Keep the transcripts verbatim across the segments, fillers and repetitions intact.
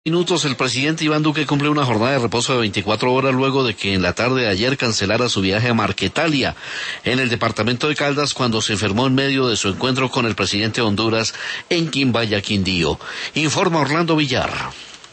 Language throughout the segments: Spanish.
Minutos, el presidente Iván Duque cumple una jornada de reposo de veinticuatro horas luego de que en la tarde de ayer cancelara su viaje a Marquetalia, en el departamento de Caldas, cuando se enfermó en medio de su encuentro con el presidente de Honduras en Quimbaya, Quindío. Informa Orlando Villar.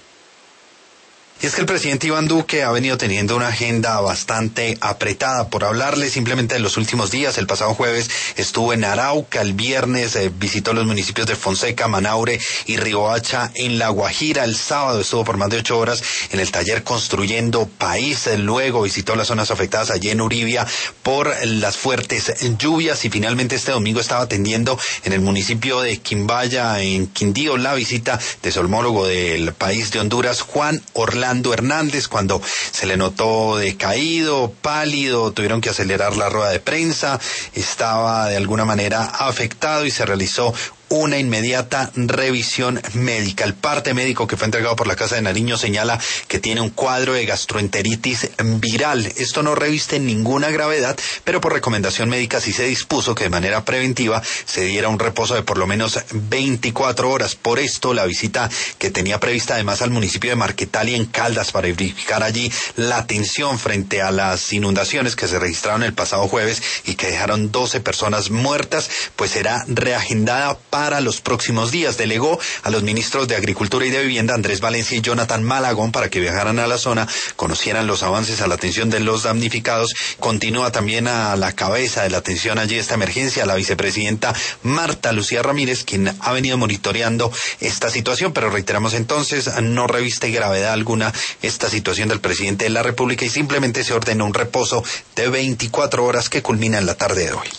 Y es que el presidente Iván Duque ha venido teniendo una agenda bastante apretada. Por hablarle simplemente de los últimos días, el pasado jueves estuvo en Arauca, el viernes eh, visitó los municipios de Fonseca, Manaure y Riohacha en La Guajira, el sábado estuvo por más de ocho horas en el taller Construyendo País, luego visitó las zonas afectadas allí en Uribia por las fuertes lluvias y finalmente este domingo estaba atendiendo en el municipio de Quimbaya, en Quindío, la visita de su homólogo del país de Honduras, Juan Orlando Hernández, cuando se le notó decaído, pálido, tuvieron que acelerar la rueda de prensa, estaba de alguna manera afectado y se realizó una inmediata revisión médica. El parte médico que fue entregado por la Casa de Nariño señala que tiene un cuadro de gastroenteritis viral. Esto no reviste ninguna gravedad, pero por recomendación médica sí se dispuso que de manera preventiva se diera un reposo de por lo menos veinticuatro horas. Por esto, la visita que tenía prevista además al municipio de Marquetalia en Caldas para verificar allí la atención frente a las inundaciones que se registraron el pasado jueves y que dejaron doce personas muertas, pues será reagendada para los próximos días. Delegó a los ministros de Agricultura y de Vivienda, Andrés Valencia y Jonathan Malagón, para que viajaran a la zona, conocieran los avances a la atención de los damnificados. Continúa también a la cabeza de la atención allí esta emergencia la vicepresidenta Marta Lucía Ramírez, quien ha venido monitoreando esta situación, pero reiteramos entonces, no reviste gravedad alguna esta situación del presidente de la República y simplemente se ordenó un reposo de veinticuatro horas que culmina en la tarde de hoy.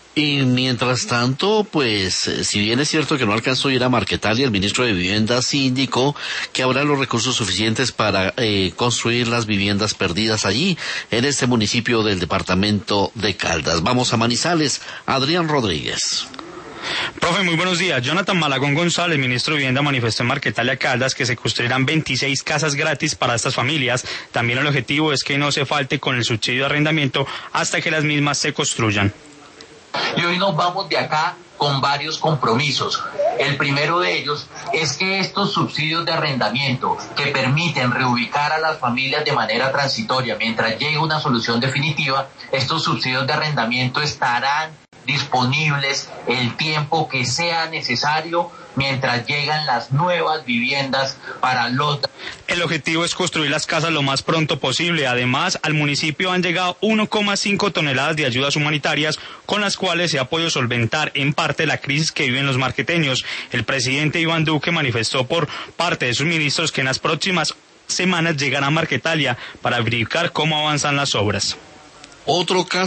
Y mientras tanto, pues, si bien es cierto que no alcanzó a ir a Marquetalia, el ministro de Vivienda sí indicó que habrá los recursos suficientes para eh, construir las viviendas perdidas allí, en este municipio del departamento de Caldas. Vamos a Manizales, Adrián Rodríguez. Profe, muy buenos días. Jonathan Malagón González, ministro de Vivienda, manifestó en Marquetalia, Caldas, que se construirán veintiséis casas gratis para estas familias. También el objetivo es que no se falte con el subsidio de arrendamiento hasta que las mismas se construyan. Y hoy nos vamos de acá con varios compromisos. El primero de ellos es que estos subsidios de arrendamiento que permiten reubicar a las familias de manera transitoria mientras llegue una solución definitiva, estos subsidios de arrendamiento estarán disponibles el tiempo que sea necesario mientras llegan las nuevas viviendas para los... El objetivo es construir las casas lo más pronto posible. Además, al municipio han llegado uno coma cinco toneladas de ayudas humanitarias con las cuales se ha podido solventar en parte la crisis que viven los marqueteños. El presidente Iván Duque manifestó por parte de sus ministros que en las próximas semanas llegará a Marquetalia para verificar cómo avanzan las obras. Otro caso